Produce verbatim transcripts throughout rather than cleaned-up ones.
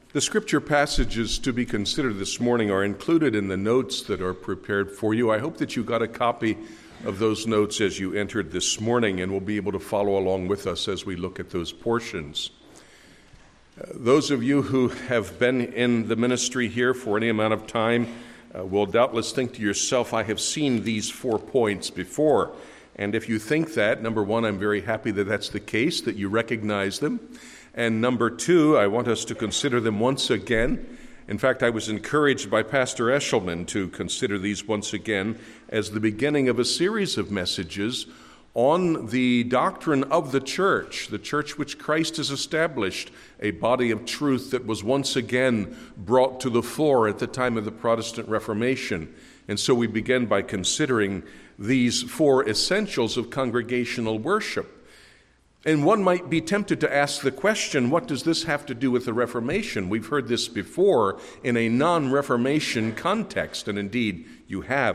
The scripture passages to be considered this morning are included in the notes that are prepared for you. I hope that you got a copy of those notes as you entered this morning and will be able to follow along with us as we look at those portions. Uh, those of you who have been in the ministry here for any amount of time uh, will doubtless think to yourself, I have seen these four points before. And if you think that, number one, I'm very happy that that's the case, that you recognize them. And number two, I want us to consider them once again. In fact, I was encouraged by Pastor Eshelman to consider these once again as the beginning of a series of messages on the doctrine of the church, the church which Christ has established, a body of truth that was once again brought to the fore at the time of the Protestant Reformation. And so we begin by considering these four essentials of congregational worship. And one might be tempted to ask the question, what does this have to do with the Reformation? We've heard this before in a non-Reformation context, and indeed you have.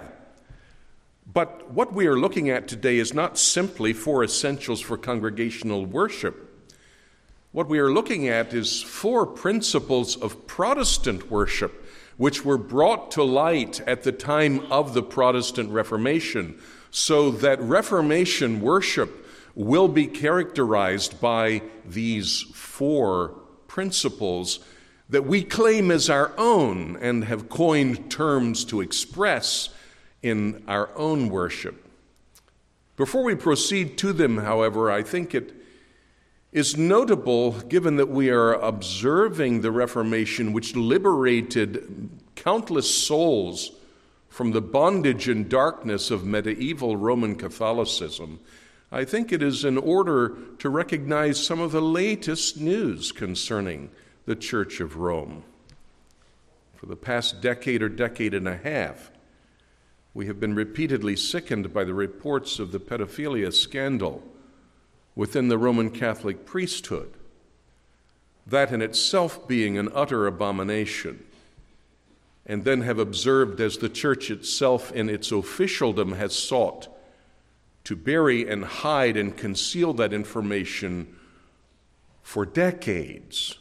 But what we are looking at today is not simply four essentials for congregational worship. What we are looking at is four principles of Protestant worship, which were brought to light at the time of the Protestant Reformation, so that Reformation worship will be characterized by these four principles that we claim as our own and have coined terms to express in our own worship. Before we proceed to them, however, I think it is notable, given that we are observing the Reformation, which liberated countless souls from the bondage and darkness of medieval Roman Catholicism, I think it is in order to recognize some of the latest news concerning the Church of Rome. For the past decade or decade and a half, we have been repeatedly sickened by the reports of the pedophilia scandal within the Roman Catholic priesthood, that in itself being an utter abomination, and then have observed as the Church itself in its officialdom has sought to bury and hide and conceal that information for decades.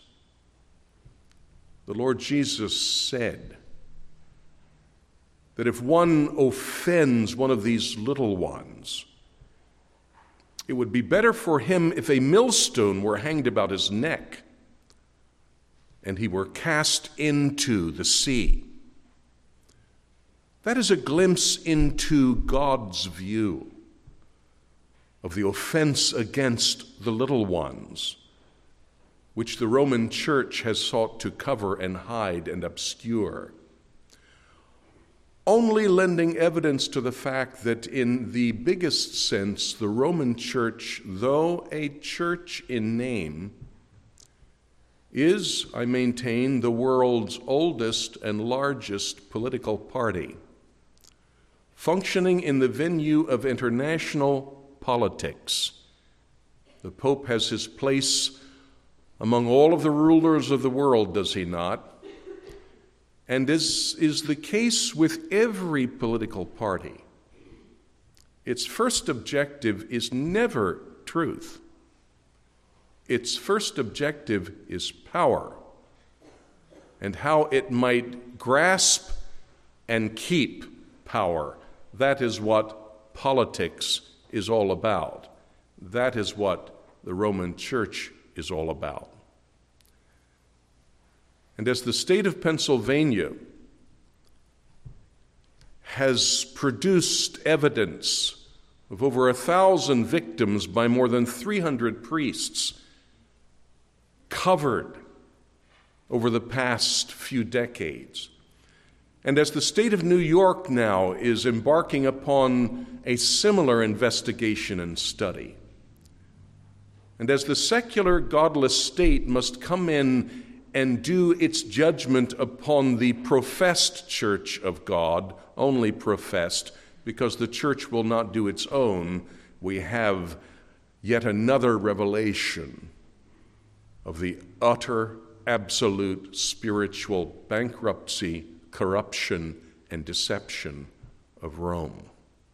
The Lord Jesus said that if one offends one of these little ones, it would be better for him if a millstone were hanged about his neck and he were cast into the sea. That is a glimpse into God's view of the offense against the little ones, which the Roman Church has sought to cover and hide and obscure, only lending evidence to the fact that in the biggest sense, the Roman Church, though a church in name, is, I maintain, the world's oldest and largest political party, functioning in the venue of international politics. The Pope has his place among all of the rulers of the world, does he not? And this is the case with every political party. Its first objective is never truth. Its first objective is power and how it might grasp and keep power. That is what politics is all about. That is what the Roman Church is all about. And as the state of Pennsylvania has produced evidence of over a thousand victims by more than three hundred priests covered over the past few decades, and as the state of New York now is embarking upon a similar investigation and study, and as the secular, godless state must come in and do its judgment upon the professed church of God, only professed, because the church will not do its own, we have yet another revelation of the utter, absolute spiritual bankruptcy, corruption, and deception of Rome.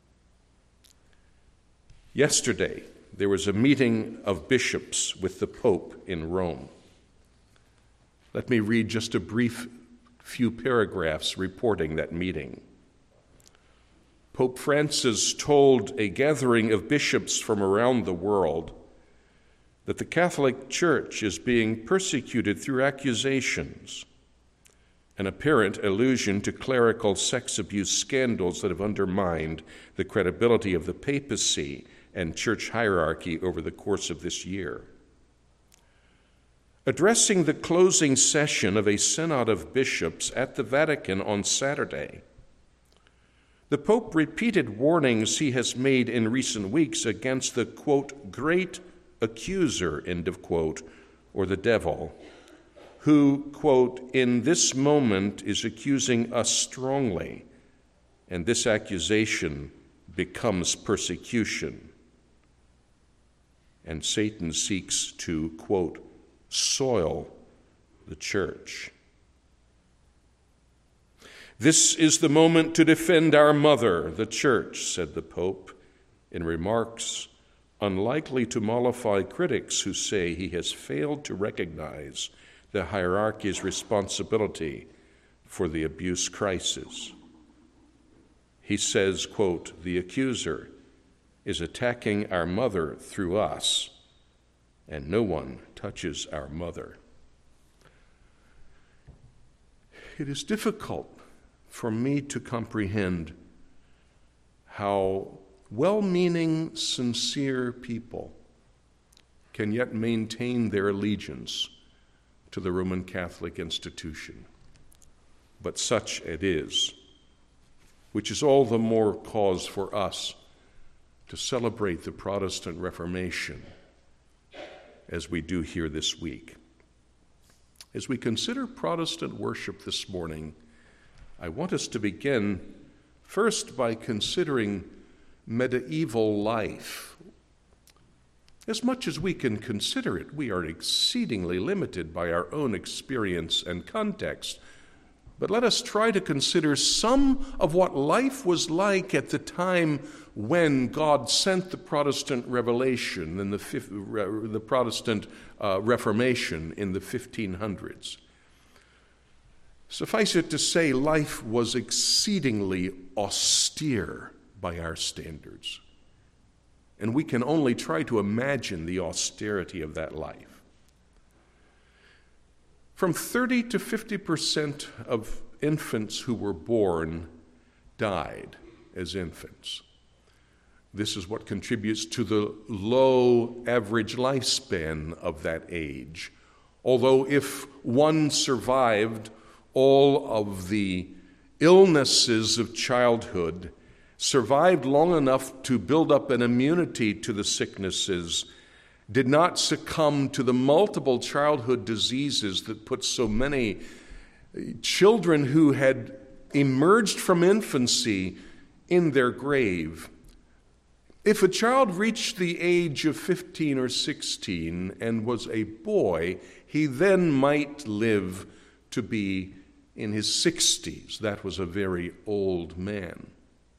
Yesterday, there was a meeting of bishops with the Pope in Rome. Let me read just a brief few paragraphs reporting that meeting. Pope Francis told a gathering of bishops from around the world that the Catholic Church is being persecuted through accusations, an apparent allusion to clerical sex abuse scandals that have undermined the credibility of the papacy and church hierarchy over the course of this year. Addressing the closing session of a synod of bishops at the Vatican on Saturday, the Pope repeated warnings he has made in recent weeks against the, quote, great accuser, end of quote, or the devil, who, quote, in this moment is accusing us strongly, and this accusation becomes persecution. And Satan seeks to, quote, soil the church. This is the moment to defend our mother, the church, said the Pope, in remarks unlikely to mollify critics who say he has failed to recognize the hierarchy's responsibility for the abuse crisis. He says, quote, the accuser is attacking our mother through us, and no one touches our mother. It is difficult for me to comprehend how well-meaning, sincere people can yet maintain their allegiance to the Roman Catholic institution. But such it is, which is all the more cause for us to celebrate the Protestant Reformation as we do here this week. As we consider Protestant worship this morning, I want us to begin first by considering medieval life. As much as we can consider it, we are exceedingly limited by our own experience and context. But let us try to consider some of what life was like at the time when God sent the Protestant Revelation and the, the Protestant uh, Reformation in the fifteen hundreds. Suffice it to say, life was exceedingly austere by our standards. And we can only try to imagine the austerity of that life. From thirty to fifty percent of infants who were born died as infants. This is what contributes to the low average lifespan of that age. Although if one survived all of the illnesses of childhood, survived long enough to build up an immunity to the sicknesses, did not succumb to the multiple childhood diseases that put so many children who had emerged from infancy in their grave. If a child reached the age of fifteen or sixteen and was a boy, he then might live to be in his sixties. That was a very old man.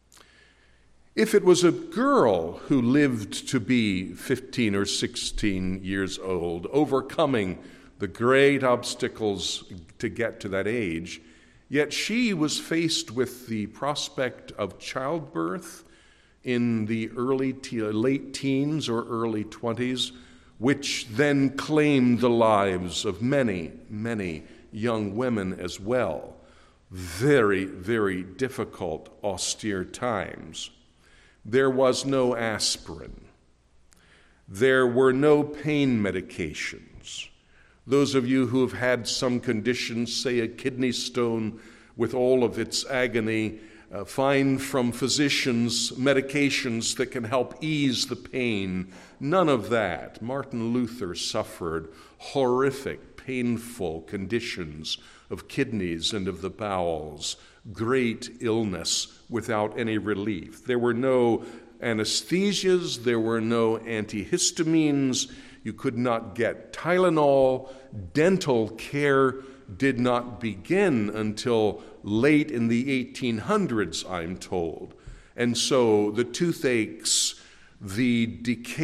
If it was a girl who lived to be fifteen or sixteen years old, overcoming the great obstacles to get to that age, yet she was faced with the prospect of childbirth in the early te- late teens or early twenties, which then claimed the lives of many, many young women as well. Very, very difficult, austere times. There was no aspirin. There were no pain medications. Those of you who have had some conditions, say a kidney stone with all of its agony, uh, find from physicians medications that can help ease the pain. None of that. Martin Luther suffered horrific, painful conditions of kidneys and of the bowels, great illness without any relief. There were no anesthesias, there were no antihistamines, you could not get Tylenol. Dental care did not begin until late in the eighteen hundreds, I'm told. And so the toothaches, the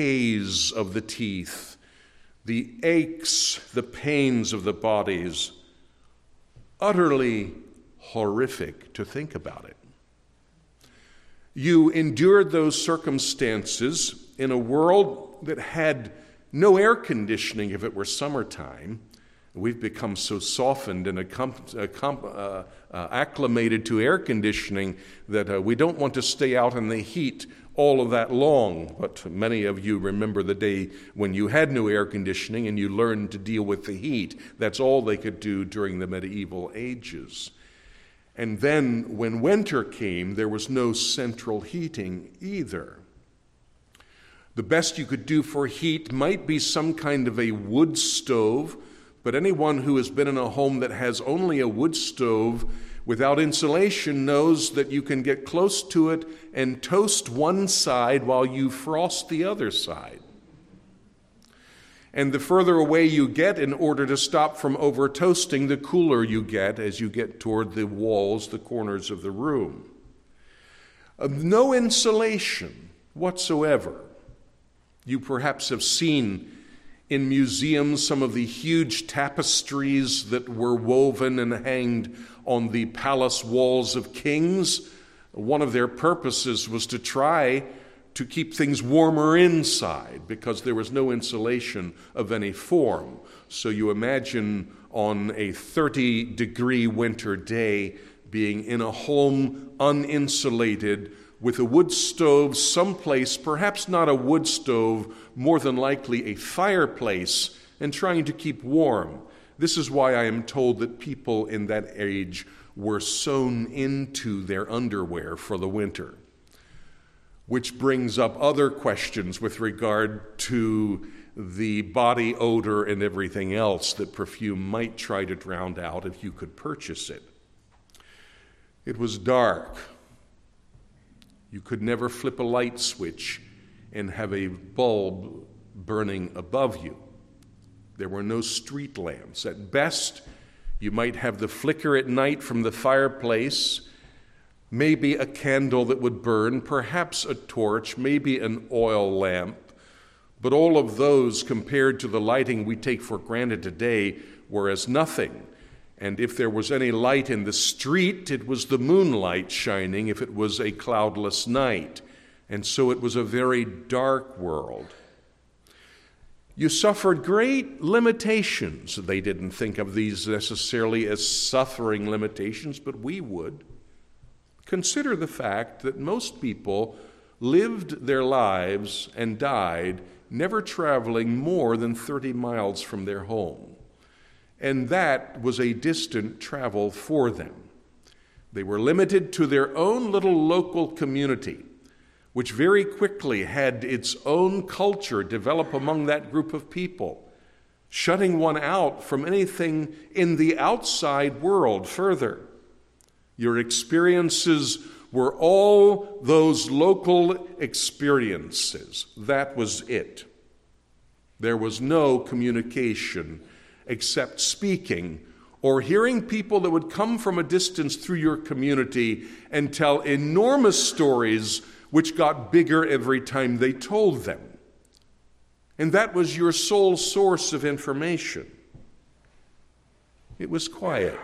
decays of the teeth, the aches, the pains of the bodies utterly horrific to think about it. You endured those circumstances in a world that had no air conditioning if it were summertime. We've become so softened and accom- accom- uh, uh, acclimated to air conditioning that uh, we don't want to stay out in the heat all of that long. But many of you remember the day when you had no air conditioning and you learned to deal with the heat. That's all they could do during the medieval ages. And then when winter came, there was no central heating either. The best you could do for heat might be some kind of a wood stove, but anyone who has been in a home that has only a wood stove without insulation knows that you can get close to it and toast one side while you frost the other side. And the further away you get in order to stop from over toasting, the cooler you get as you get toward the walls, the corners of the room. Uh, no insulation whatsoever. You perhaps have seen in museums some of the huge tapestries that were woven and hanged on the palace walls of kings. One of their purposes was to try to keep things warmer inside because there was no insulation of any form. So you imagine on a thirty degree winter day being in a home uninsulated with a wood stove someplace, perhaps not a wood stove, more than likely a fireplace, and trying to keep warm. This is why I am told that people in that age were sewn into their underwear for the winter. Which brings up other questions with regard to the body odor and everything else that perfume might try to drown out if you could purchase it. It was dark. You could never flip a light switch and have a bulb burning above you. There were no street lamps. At best, you might have the flicker at night from the fireplace, maybe a candle that would burn, perhaps a torch, maybe an oil lamp. But all of those, compared to the lighting we take for granted today, were as nothing. And if there was any light in the street, it was the moonlight shining if it was a cloudless night. And so it was a very dark world. You suffered great limitations. They didn't think of these necessarily as suffering limitations, but we would. Consider the fact that most people lived their lives and died never traveling more than thirty miles from their home. And that was a distant travel for them. They were limited to their own little local community, which very quickly had its own culture develop among that group of people, shutting one out from anything in the outside world further. Your experiences were all those local experiences. That was it. There was no communication except speaking or hearing people that would come from a distance through your community and tell enormous stories which got bigger every time they told them. And that was your sole source of information. It was quiet.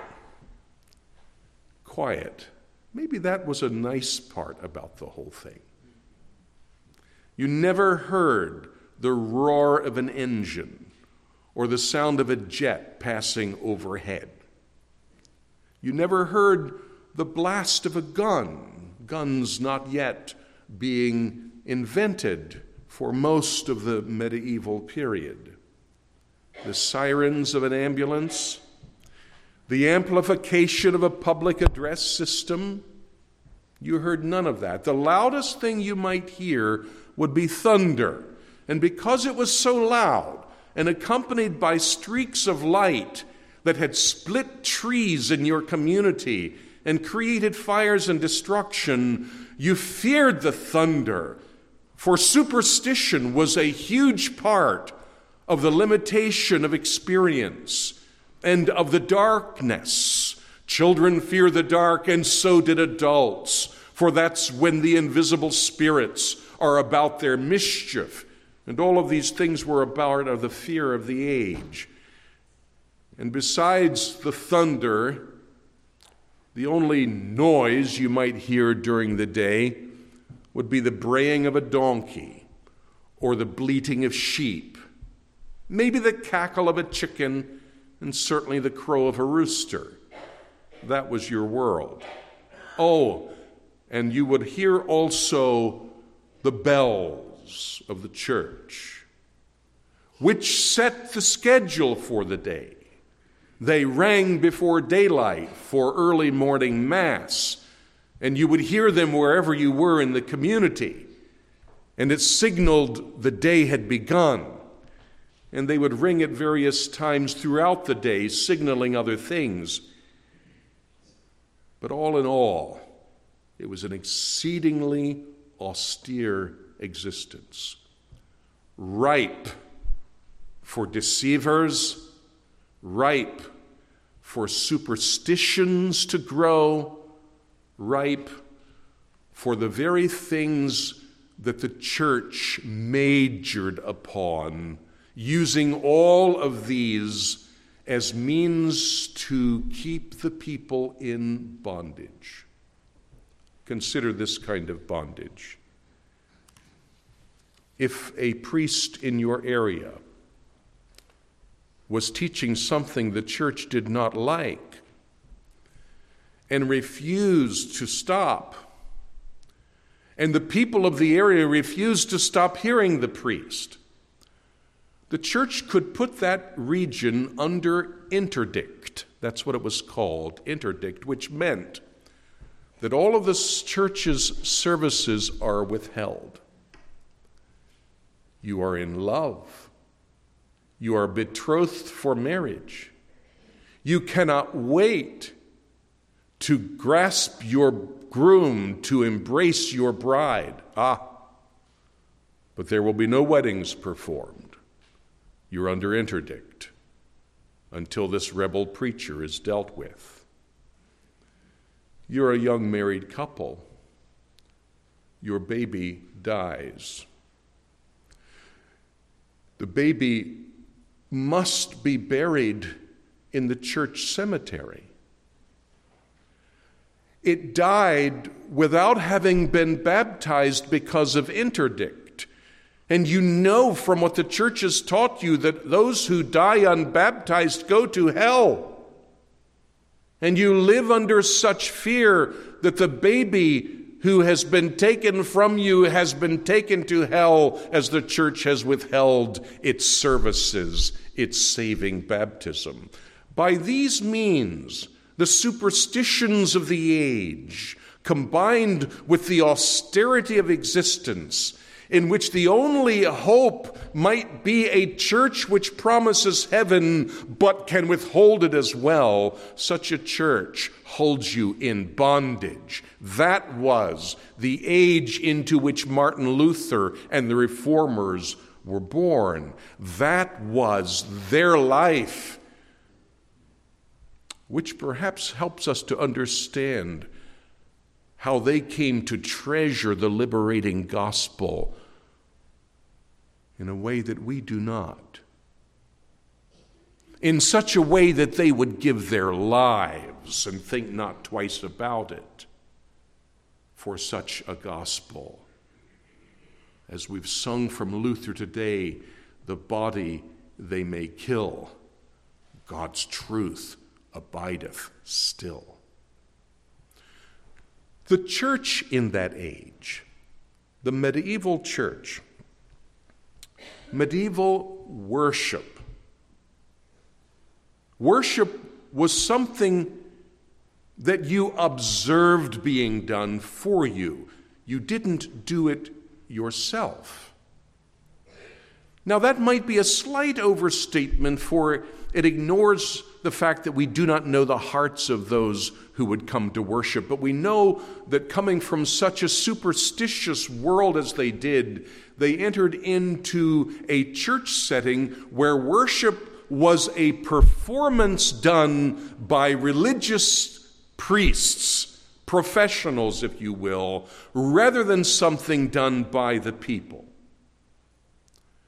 Quiet. Maybe that was a nice part about the whole thing. You never heard the roar of an engine or the sound of a jet passing overhead. You never heard the blast of a gun, guns not yet being invented for most of the medieval period. The sirens of an ambulance, the amplification of a public address system, you heard none of that. The loudest thing you might hear would be thunder. And because it was so loud and accompanied by streaks of light that had split trees in your community and created fires and destruction, you feared the thunder, for superstition was a huge part of the limitation of experience and of the darkness. Children fear the dark, and so did adults, for that's when the invisible spirits are about their mischief. And all of these things were a part of the fear of the age. And besides the thunder The only noise you might hear during the day would be the braying of a donkey or the bleating of sheep, maybe the cackle of a chicken, and certainly the crow of a rooster. That was your world. Oh, and you would hear also the bells of the church, which set the schedule for the day. They rang before daylight for early morning mass, and you would hear them wherever you were in the community, and it signaled the day had begun. And they would ring at various times throughout the day, signaling other things. But all in all, it was an exceedingly austere existence, ripe for deceivers, ripe for superstitions to grow, ripe for the very things that the church majored upon, using all of these as means to keep the people in bondage. Consider this kind of bondage. If a priest in your area was teaching something the church did not like and refused to stop, and the people of the area refused to stop hearing the priest, the church could put that region under interdict. That's what it was called, interdict, which meant that all of the church's services are withheld. You are in love. You are betrothed for marriage. You cannot wait to grasp your groom, to embrace your bride. Ah, but there will be no weddings performed. You're under interdict until this rebel preacher is dealt with. You're a young married couple. Your baby dies. The baby must be buried in the church cemetery. It died without having been baptized because of interdict. And you know from what the church has taught you that those who die unbaptized go to hell. And you live under such fear that the baby who has been taken from you has been taken to hell as the church has withheld its services, its saving baptism. By these means, the superstitions of the age, combined with the austerity of existence, in which the only hope might be a church which promises heaven but can withhold it as well, such a church holds you in bondage. That was the age into which Martin Luther and the Reformers were born. That was their life, which perhaps helps us to understand how they came to treasure the liberating gospel in a way that we do not. In such a way that they would give their lives and think not twice about it for such a gospel. As we've sung from Luther today, the body they may kill, God's truth abideth still. The church in that age, the medieval church, medieval worship. Worship was something that you observed being done for you. You didn't do it yourself. Now, that might be a slight overstatement, for it ignores the fact that we do not know the hearts of those who would come to worship. But we know that coming from such a superstitious world as they did, they entered into a church setting where worship was a performance done by religious priests, professionals, if you will, rather than something done by the people.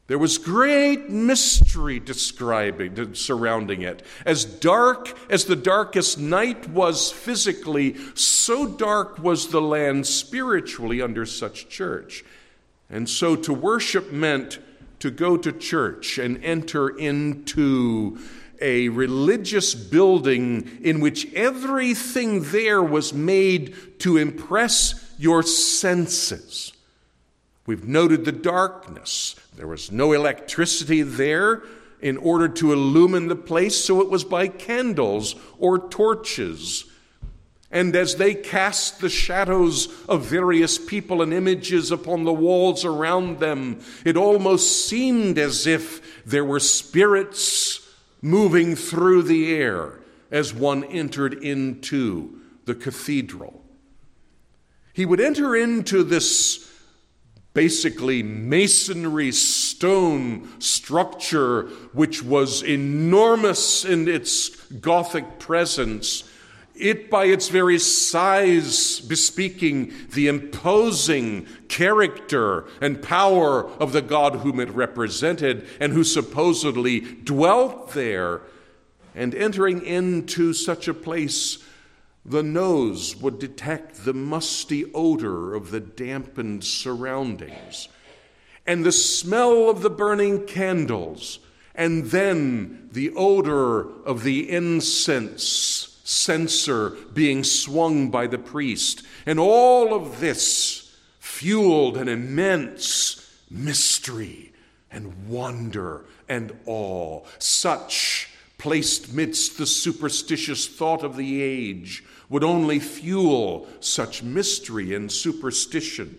There was great mystery describing, surrounding it. As dark as the darkest night was physically, so dark was the land spiritually under such church. And so to worship meant to go to church and enter into a religious building in which everything there was made to impress your senses. We've noted the darkness. There was no electricity there in order to illumine the place, so it was by candles or torches. And as they cast the shadows of various people and images upon the walls around them, it almost seemed as if there were spirits moving through the air as one entered into the cathedral. He would enter into this basically masonry stone structure, which was enormous in its Gothic presence, it by its very size bespeaking the imposing character and power of the God whom it represented and who supposedly dwelt there. And entering into such a place, the nose would detect the musty odor of the dampened surroundings and the smell of the burning candles, and then the odor of the incense censer being swung by the priest. And all of this fueled an immense mystery and wonder and awe, such placed midst the superstitious thought of the age would only fuel such mystery and superstition.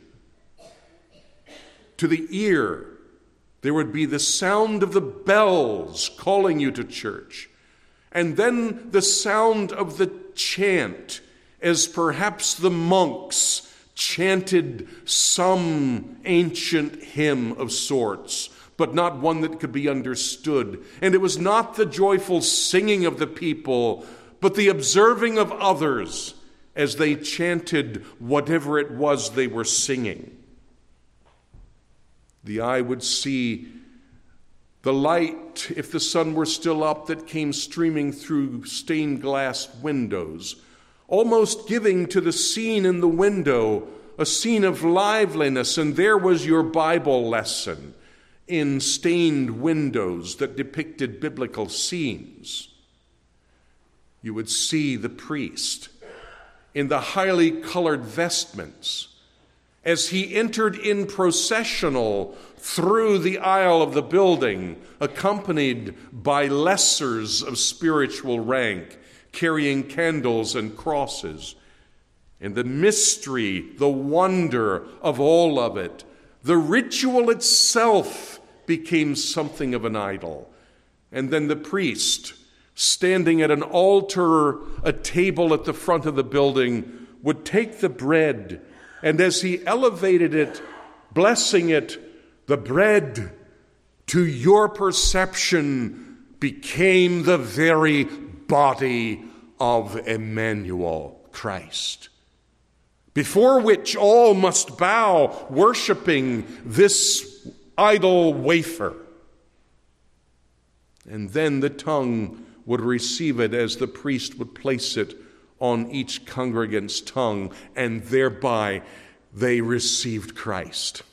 To the ear, there would be the sound of the bells calling you to church, and then the sound of the chant, as perhaps the monks chanted some ancient hymn of sorts, but not one that could be understood. And it was not the joyful singing of the people, but the observing of others as they chanted whatever it was they were singing. The eye would see the light, if the sun were still up, that came streaming through stained glass windows, almost giving to the scene in the window a scene of liveliness. And there was your Bible lesson in stained windows that depicted biblical scenes. You would see the priest in the highly colored vestments as he entered in processional through the aisle of the building, accompanied by lessers of spiritual rank, carrying candles and crosses. And the mystery, the wonder of all of it, the ritual itself became something of an idol. And then the priest, standing at an altar, a table at the front of the building, would take the bread, and as he elevated it, blessing it, the bread, to your perception, became the very body of Emmanuel, Christ, before which all must bow, worshiping this idol wafer. And then the tongue would receive it as the priest would place it on each congregant's tongue, and thereby they received Christ.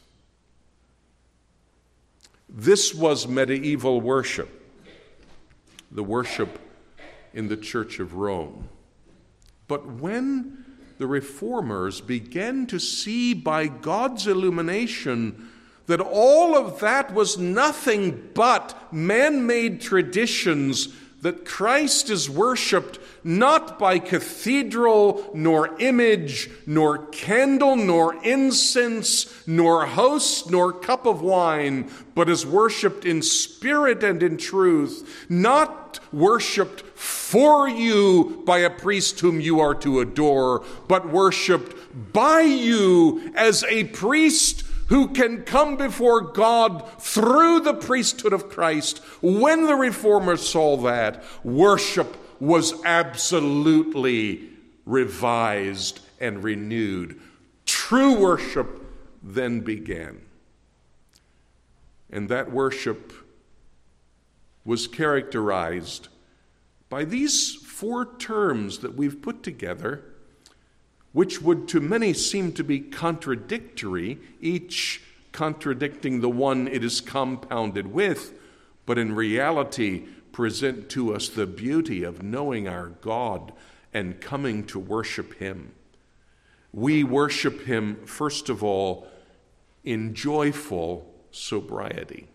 This was medieval worship, the worship in the Church of Rome. But when the Reformers began to see by God's illumination that all of that was nothing but man-made traditions, that Christ is worshipped not by cathedral, nor image, nor candle, nor incense, nor host, nor cup of wine, but is worshipped in spirit and in truth, not worshipped for you by a priest whom you are to adore, but worshipped by you as a priest who can come before God through the priesthood of Christ. When the Reformers saw that, worship was absolutely revised and renewed. True worship then began. And that worship was characterized by these four terms that we've put together, which would to many seem to be contradictory, each contradicting the one it is compounded with, but in reality present to us the beauty of knowing our God and coming to worship him. We worship him, first of all, in joyful sobriety.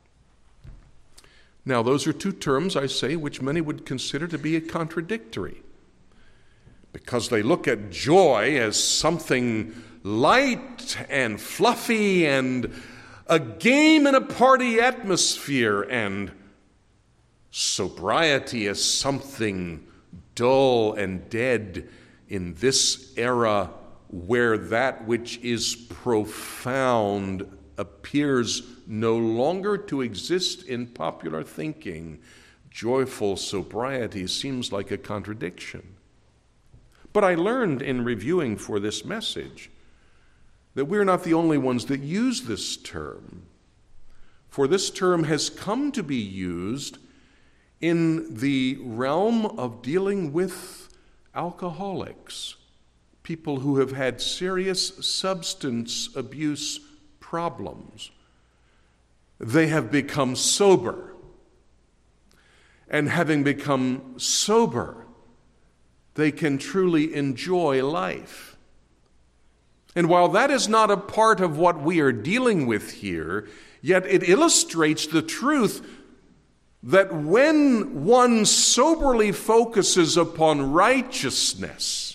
Now, those are two terms, I say, which many would consider to be contradictory, because they look at joy as something light and fluffy and a game in a party atmosphere, and sobriety as something dull and dead in this era where that which is profound appears no longer to exist in popular thinking. Joyful sobriety seems like a contradiction. But I learned in reviewing for this message that we're not the only ones that use this term. For this term has come to be used in the realm of dealing with alcoholics, people who have had serious substance abuse problems. They have become sober. And having become sober, they can truly enjoy life. And while that is not a part of what we are dealing with here, yet it illustrates the truth that when one soberly focuses upon righteousness,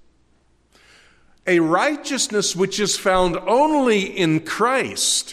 a righteousness which is found only in Christ,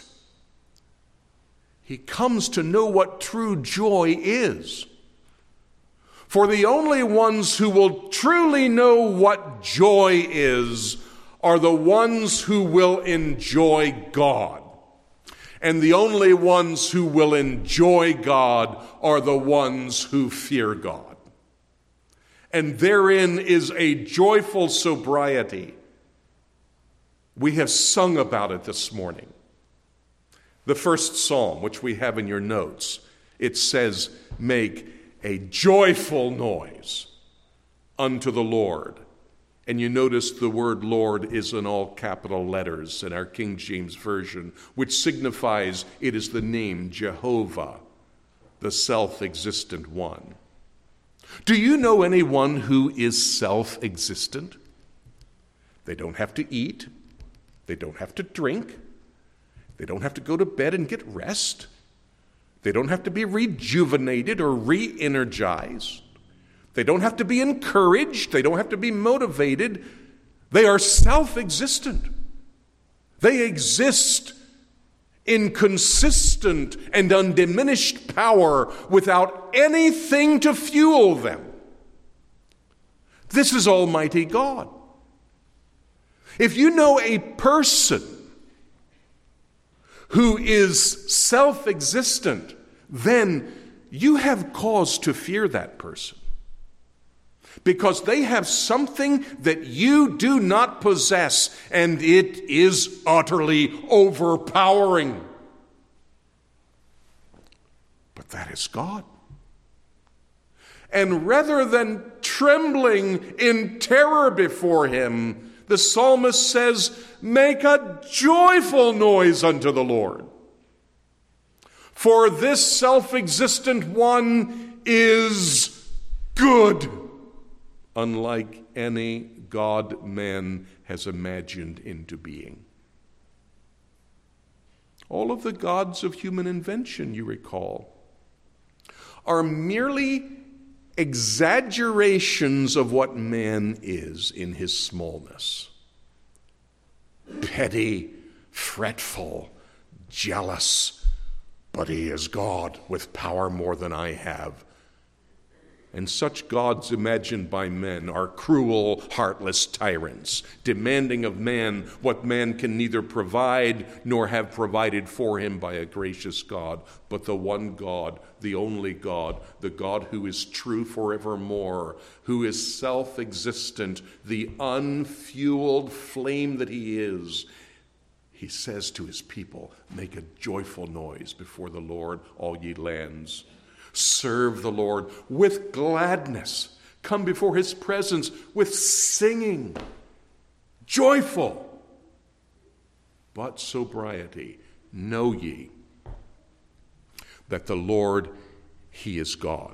he comes to know what true joy is. For the only ones who will truly know what joy is are the ones who will enjoy God. And the only ones who will enjoy God are the ones who fear God. And therein is a joyful sobriety. We have sung about it this morning. The first psalm, which we have in your notes, it says, "Make a joyful noise unto the Lord." And you notice the word Lord is in all capital letters in our King James Version, which signifies it is the name Jehovah, the self-existent one. Do you know anyone who is self-existent? They don't have to eat. They don't have to drink. They don't have to go to bed and get rest. They don't have to be rejuvenated or re-energized. They don't have to be encouraged. They don't have to be motivated. They are self-existent. They exist in consistent and undiminished power without anything to fuel them. This is Almighty God. If you know a person who is self-existent, then you have cause to fear that person, because they have something that you do not possess, and it is utterly overpowering. But that is God. And rather than trembling in terror before him, the psalmist says, "Make a joyful noise unto the Lord. For this self-existent one is good, unlike any God man has imagined into being." All of the gods of human invention, you recall, are merely exaggerations of what man is in his smallness. Petty, fretful, jealous, but he is God with power more than I have. And such gods imagined by men are cruel, heartless tyrants, demanding of man what man can neither provide nor have provided for him by a gracious God, but the one God, the only God, the God who is true forevermore, who is self-existent, the unfueled flame that he is. he says to his people, make a joyful noise before the Lord, all ye lands. Serve the Lord with gladness. Come before his presence with singing. Joyful, but sobriety. Know ye that the Lord, he is God.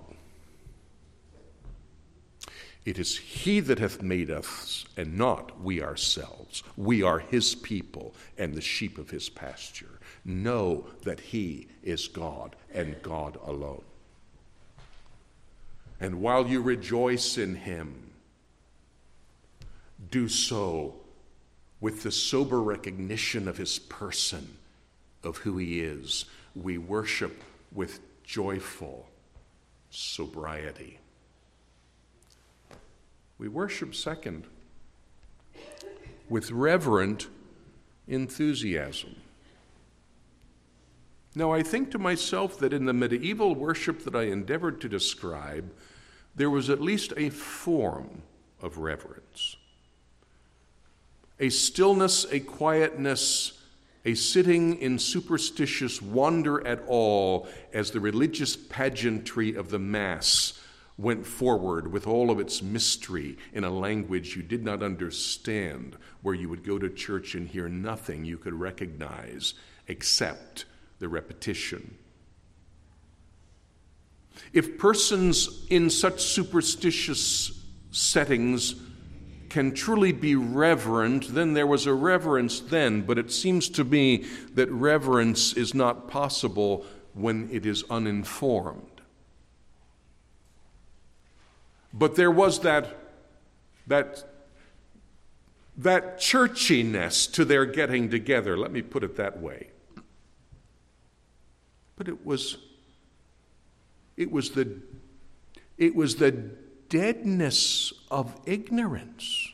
It is he that hath made us, and not we ourselves. We are his people and the sheep of his pasture. Know that he is God and God alone. And while you rejoice in him, do so with the sober recognition of his person, of who he is. We worship with joyful sobriety. We worship, second, with reverent enthusiasm. Now, I think to myself that in the medieval worship that I endeavored to describe, there was at least a form of reverence. A stillness, a quietness, a sitting in superstitious wonder at all as the religious pageantry of the Mass went forward with all of its mystery in a language you did not understand, where you would go to church and hear nothing you could recognize except the repetition. If persons in such superstitious settings can truly be reverent, then there was a reverence then, but it seems to me that reverence is not possible when it is uninformed. But there was that, that, that churchiness to their getting together, let me put it that way. But it was, it was the, it was the deadness of ignorance.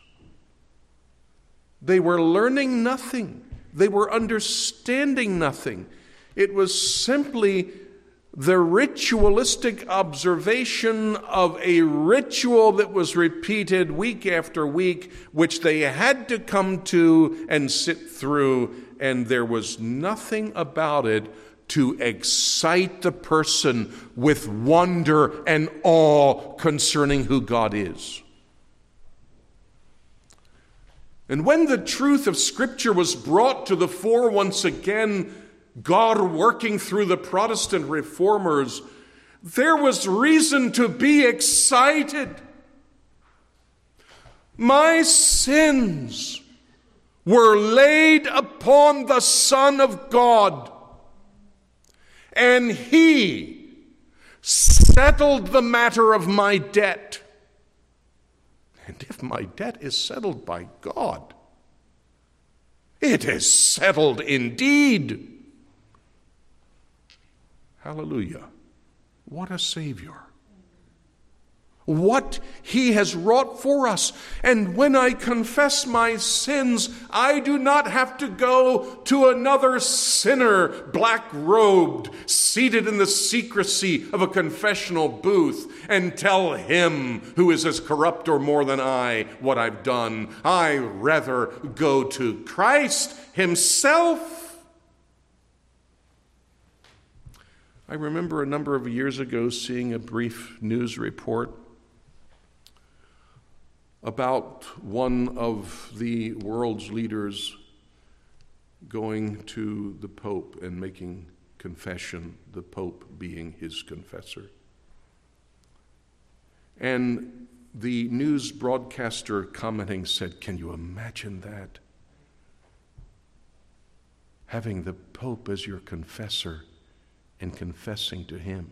They were learning nothing. They were understanding nothing. It was simply the ritualistic observation of a ritual that was repeated week after week, which they had to come to and sit through, and there was nothing about it to excite the person with wonder and awe concerning who God is. And when the truth of Scripture was brought to the fore once again, God working through the Protestant reformers, there was reason to be excited. My sins were laid upon the Son of God, and he settled the matter of my debt. And if my debt is settled by God, it is settled indeed. Hallelujah. What a Savior. What he has wrought for us. And when I confess my sins, I do not have to go to another sinner, black-robed, seated in the secrecy of a confessional booth, and tell him who is as corrupt or more than I what I've done. I rather go to Christ himself. I remember a number of years ago seeing a brief news report about one of the world's leaders going to the Pope and making confession, the Pope being his confessor. And the news broadcaster commenting said, "Can you imagine that? Having the Pope as your confessor and confessing to him."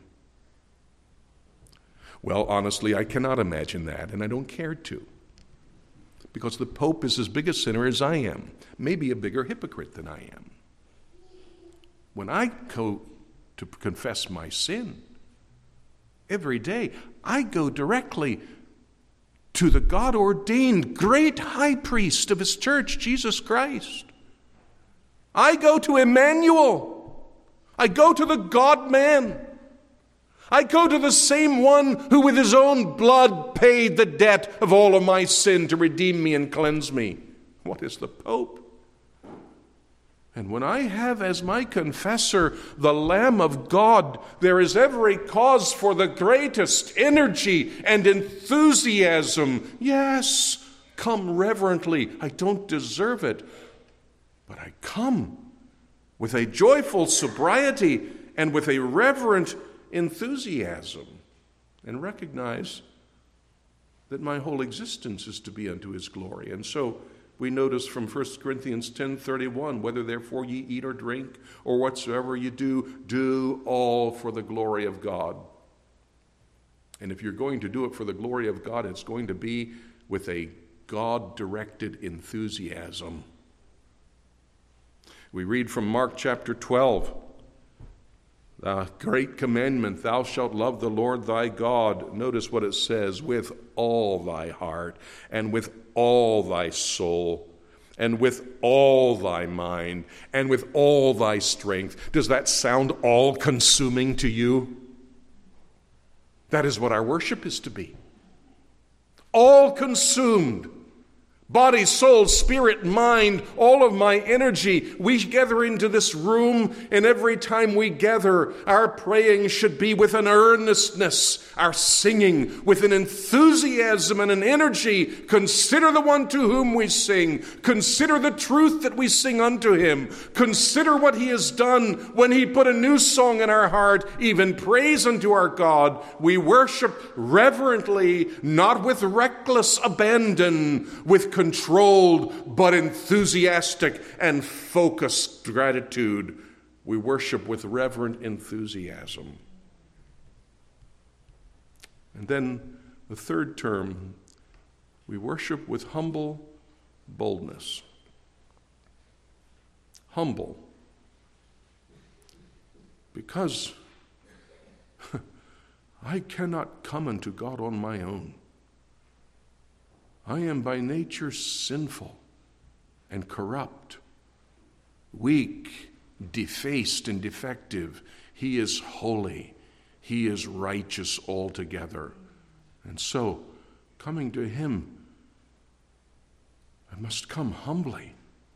Well, honestly, I cannot imagine that, and I don't care to. Because the Pope is as big a sinner as I am, maybe a bigger hypocrite than I am. When I go to confess my sin every day, I go directly to the God-ordained great high priest of his church, Jesus Christ. I go to Emmanuel. I go to the God-man. I go to the same one who with his own blood paid the debt of all of my sin to redeem me and cleanse me. What is the Pope? And when I have as my confessor the Lamb of God, there is every cause for the greatest energy and enthusiasm. Yes, come reverently. I don't deserve it, but I come with a joyful sobriety and with a reverent enthusiasm, and recognize that my whole existence is to be unto his glory. And so we notice from First Corinthians ten thirty-one, whether therefore ye eat or drink, or whatsoever you do, do all for the glory of God. And if you're going to do it for the glory of God, it's going to be with a God-directed enthusiasm. We read from Mark chapter twelve, the great commandment, thou shalt love the Lord thy God. Notice what it says, with all thy heart, and with all thy soul, and with all thy mind, and with all thy strength. Does that sound all-consuming to you? That is what our worship is to be. All-consumed. Body, soul, spirit, mind, all of my energy. We gather into this room, and every time we gather, our praying should be with an earnestness, our singing with an enthusiasm and an energy. Consider the one to whom we sing. Consider the truth that we sing unto him. Consider what he has done when he put a new song in our heart, even praise unto our God. We worship reverently, not with reckless abandon, with controlled but enthusiastic and focused gratitude. We worship with reverent enthusiasm. And then the third term, we worship with humble boldness. Humble. Because I cannot come unto God on my own. I am by nature sinful and corrupt, weak, defaced, and defective. He is holy. He is righteous altogether. And so, coming to him, I must come humbly.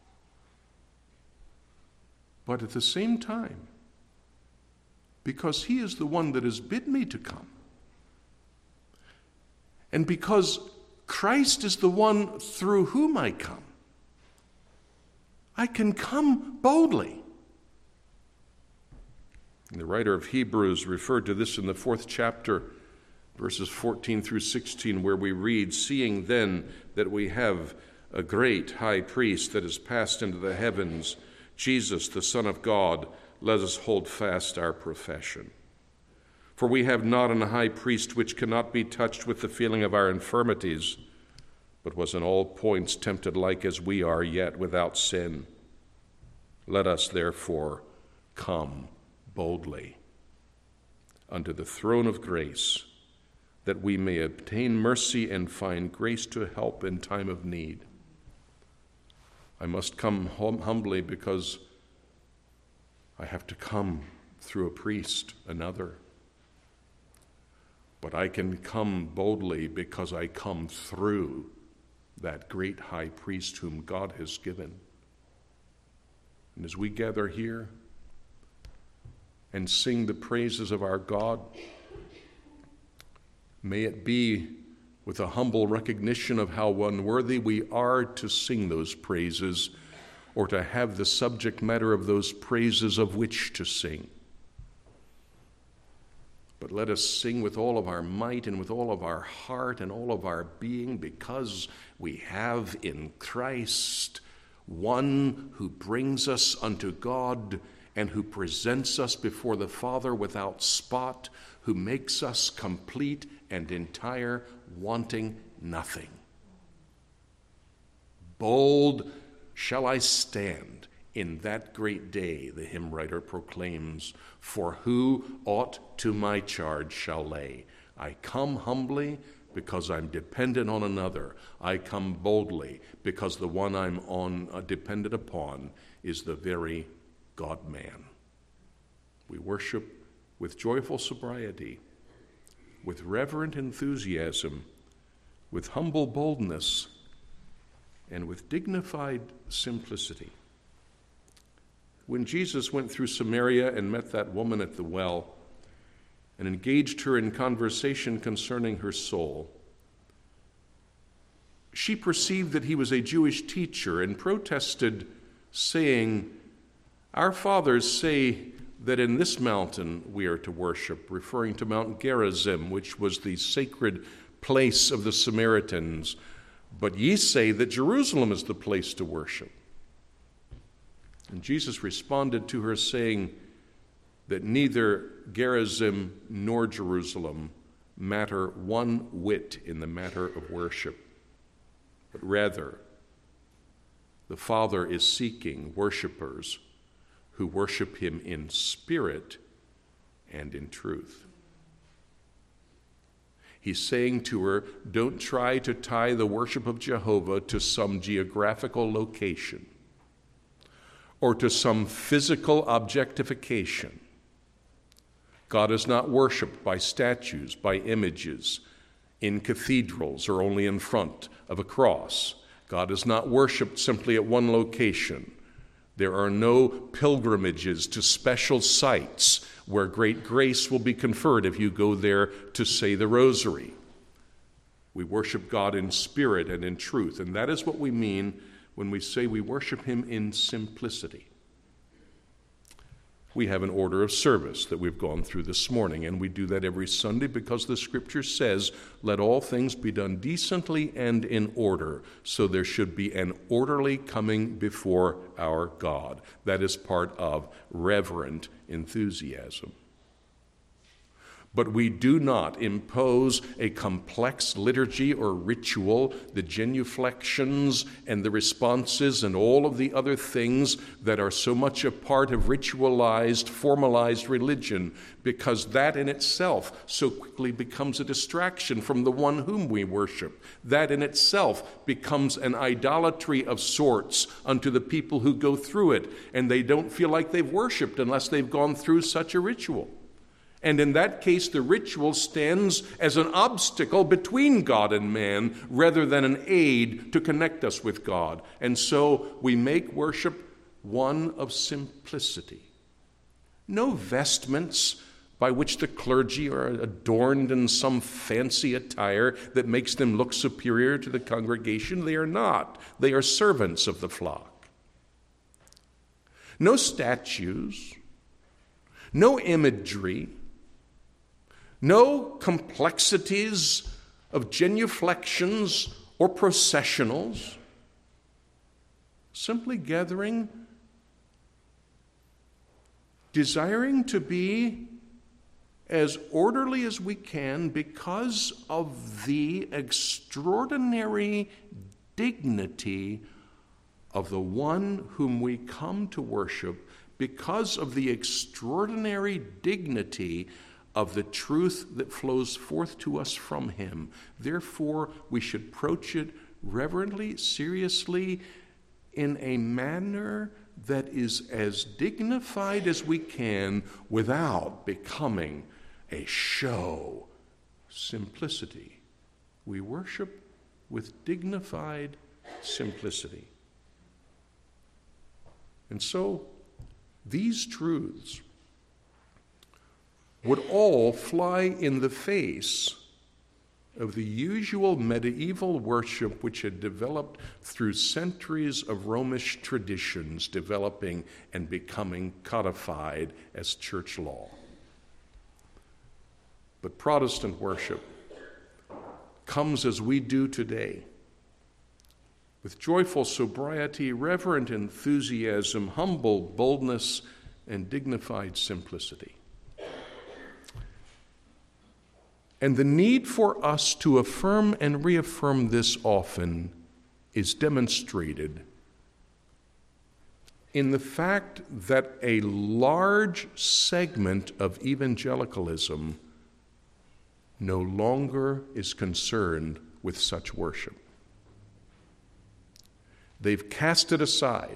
But at the same time, because he is the one that has bid me to come, and because Christ is the one through whom I come, I can come boldly. The writer of Hebrews referred to this in the fourth chapter, verses fourteen through sixteen, where we read, seeing then that we have a great high priest that is passed into the heavens, Jesus, the Son of God, let us hold fast our profession. For we have not an high priest which cannot be touched with the feeling of our infirmities, but was in all points tempted like as we are, yet without sin. Let us therefore come boldly unto the throne of grace, that we may obtain mercy and find grace to help in time of need. I must come hum- humbly because I have to come through a priest, another. But I can come boldly because I come through that great high priest whom God has given. And as we gather here and sing the praises of our God, may it be with a humble recognition of how unworthy we are to sing those praises, or to have the subject matter of those praises of which to sing. But let us sing with all of our might and with all of our heart and all of our being, because we have in Christ one who brings us unto God and who presents us before the Father without spot, who makes us complete and entire, wanting nothing. Bold shall I stand in that great day, the hymn writer proclaims, for who aught to my charge shall lay? I come humbly because I'm dependent on another. I come boldly because the one I'm on uh, dependent upon is the very God-man. We worship with joyful sobriety, with reverent enthusiasm, with humble boldness, and with dignified simplicity. when Jesus went through Samaria and met that woman at the well and engaged her in conversation concerning her soul, she perceived that he was a Jewish teacher and protested, saying, "Our fathers say that in this mountain we are to worship," referring to Mount Gerizim, which was the sacred place of the Samaritans. "But ye say that Jerusalem is the place to worship." And Jesus responded to her, saying that neither Gerizim nor Jerusalem matter one whit in the matter of worship, but rather the Father is seeking worshipers who worship him in spirit and in truth. He's saying to her, don't try to tie the worship of Jehovah to some geographical location or to some physical objectification. God is not worshiped by statues, by images, in cathedrals or only in front of a cross. God is not worshiped simply at one location. There are no pilgrimages to special sites where great grace will be conferred if you go there to say the rosary. We worship God in spirit and in truth, and that is what we mean when we say we worship him in simplicity. We have an order of service that we've gone through this morning, and we do that every Sunday because the Scripture says, let all things be done decently and in order. So there should be an orderly coming before our God. That is part of reverent enthusiasm. But we do not impose a complex liturgy or ritual, the genuflections and the responses and all of the other things that are so much a part of ritualized, formalized religion, because that in itself so quickly becomes a distraction from the one whom we worship. That in itself becomes an idolatry of sorts unto the people who go through it, and they don't feel like they've worshiped unless they've gone through such a ritual. And in that case, the ritual stands as an obstacle between God and man rather than an aid to connect us with God. And so we make worship one of simplicity. No vestments by which the clergy are adorned in some fancy attire that makes them look superior to the congregation. They are not. They are servants of the flock. No statues, no imagery, no complexities of genuflections or processionals, simply gathering, desiring to be as orderly as we can because of the extraordinary dignity of the one whom we come to worship, because of the extraordinary dignity of the truth that flows forth to us from him. Therefore, we should approach it reverently, seriously, in a manner that is as dignified as we can without becoming a show. Simplicity. We worship with dignified simplicity. And so, these truths would all fly in the face of the usual medieval worship which had developed through centuries of Romish traditions, developing and becoming codified as church law. But Protestant worship comes as we do today, with joyful sobriety, reverent enthusiasm, humble boldness, and dignified simplicity. And the need for us to affirm and reaffirm this often is demonstrated in the fact that a large segment of evangelicalism no longer is concerned with such worship. They've cast it aside.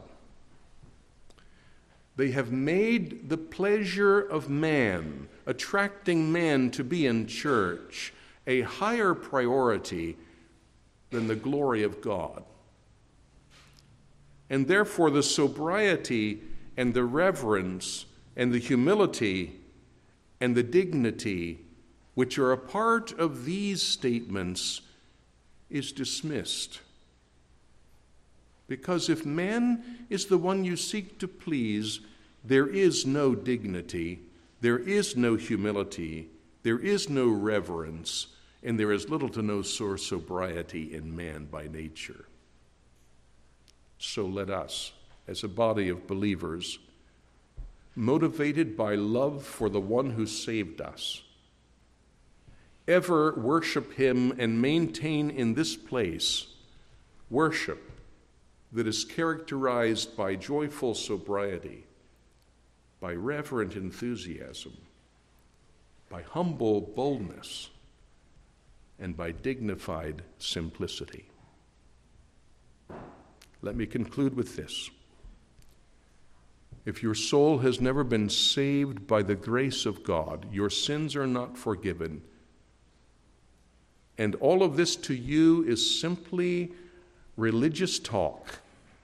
They have made the pleasure of man, attracting man to be in church, a higher priority than the glory of God. And therefore the sobriety and the reverence and the humility and the dignity which are a part of these statements is dismissed. Because if man is the one you seek to please, there is no dignity, there is no humility, there is no reverence, and there is little to no sobriety in man by nature. So let us, as a body of believers, motivated by love for the one who saved us, ever worship him and maintain in this place worship that is characterized by joyful sobriety, by reverent enthusiasm, by humble boldness, and by dignified simplicity. Let me conclude with this. If your soul has never been saved by the grace of God, your sins are not forgiven. And all of this to you is simply religious talk.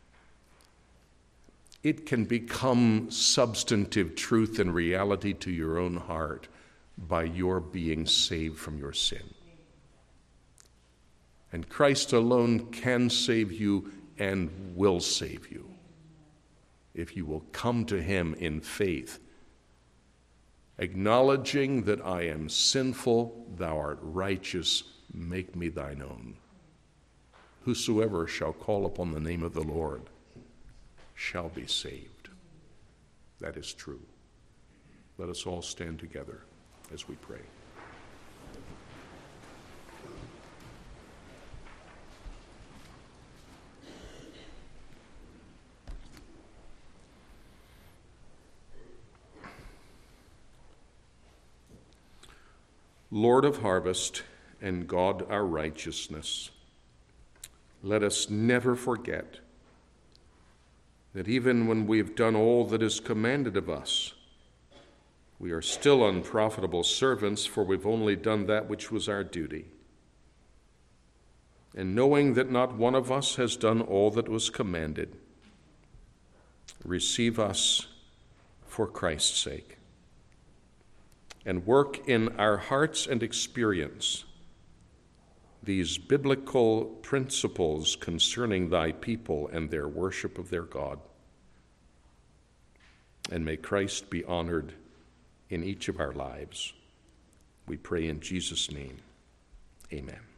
It can become substantive truth and reality to your own heart by your being saved from your sin. And Christ alone can save you and will save you if you will come to him in faith, acknowledging that I am sinful, thou art righteous, make me thine own. Whosoever shall call upon the name of the Lord shall be saved. That is true. Let us all stand together as we pray. Lord of harvest and God our righteousness, let us never forget that even when we have done all that is commanded of us, we are still unprofitable servants, for we've only done that which was our duty. And knowing that not one of us has done all that was commanded, receive us for Christ's sake, and work in our hearts and experience these biblical principles concerning thy people and their worship of their God. And may Christ be honored in each of our lives. We pray in Jesus' name. Amen.